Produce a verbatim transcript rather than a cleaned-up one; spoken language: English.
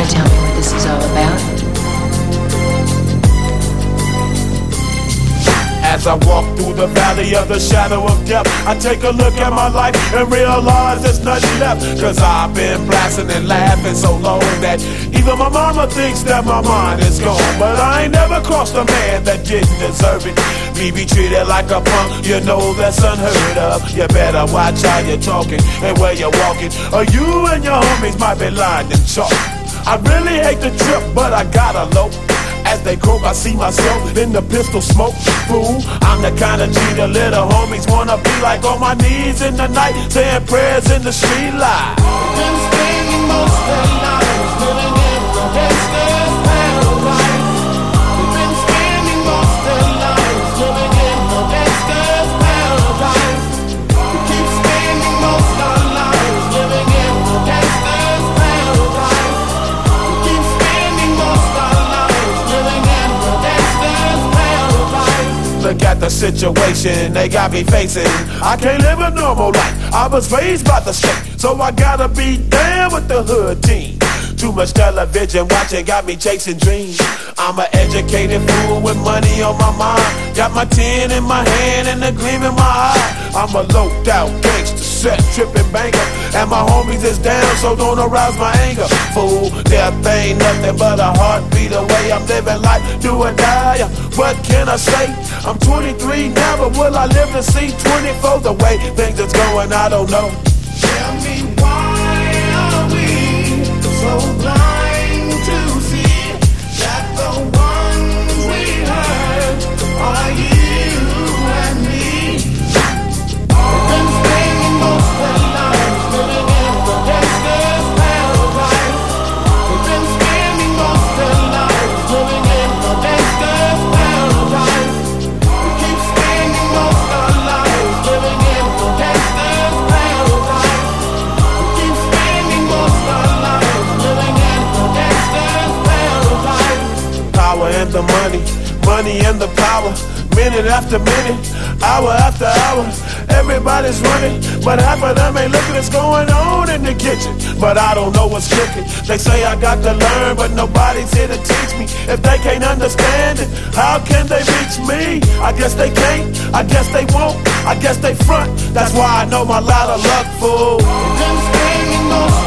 to tell me what this is all about? As I walk through the valley of the shadow of death, I take a look at my life and realize there's nothing left. Cause I've been blasting and laughing so long that even my mama thinks that my mind is gone. But I ain't never crossed a man that didn't deserve it. Me be treated like a punk, you know that's unheard of. You better watch how you're talking and where you're walking, or you and your homies might be lying in chalk. I really hate the trip, but I gotta low. As they croak, I see myself in the pistol smoke. Fool, I'm the kind of G the little homies wanna be like, on my knees in the night, saying prayers in the street light. Been spending most of their lives living in the gangster's paradise. We've been spending most of their lives living in the gangster's paradise. We keep spending most of our lives living in the gangster's paradise. We keep spending most of our lives living in the gangster's paradise. Look at the situation they got me facing. I can't live a normal life. I was raised by the state, so I gotta be down with the hood team. Too much television watching got me chasing dreams. I'm an educated fool with money on my mind. Got my tin in my hand and a gleam in my eye. I'm a loped out gangster, set tripping banker, and my homies is down, so don't arouse my anger. Fool, death ain't nothing but a heartbeat away. I'm living life, do or die. What can I say? I'm twenty-three now, but will I live to see twenty-four? The way things is going, I don't know. Tell me, why are we so blind to see that the ones we hurt are you and me? We've been spending most of our lives living in the gangster's paradise. We've been spending most of our lives living in the gangster's paradise. We keep spending most of our lives living in the gangster's paradise. We keep spending most of our lives living in the gangster's paradise. Power and the money, money and the power. Minute after minute, hour after hour, everybody's running, but half of them ain't looking what's going on in the kitchen. But I don't know what's cooking. They say I got to learn, but nobody's here to teach me. If they can't understand it, how can they reach me? I guess they can't, I guess they won't, I guess they front. That's why I know my lot of luck, fool. We've been spending most